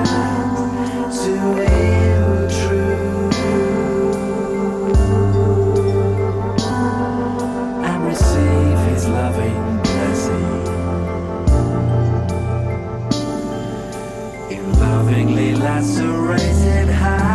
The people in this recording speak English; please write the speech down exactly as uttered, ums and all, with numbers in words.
to him true, and receive his loving blessing. In lovingly lacerated hands,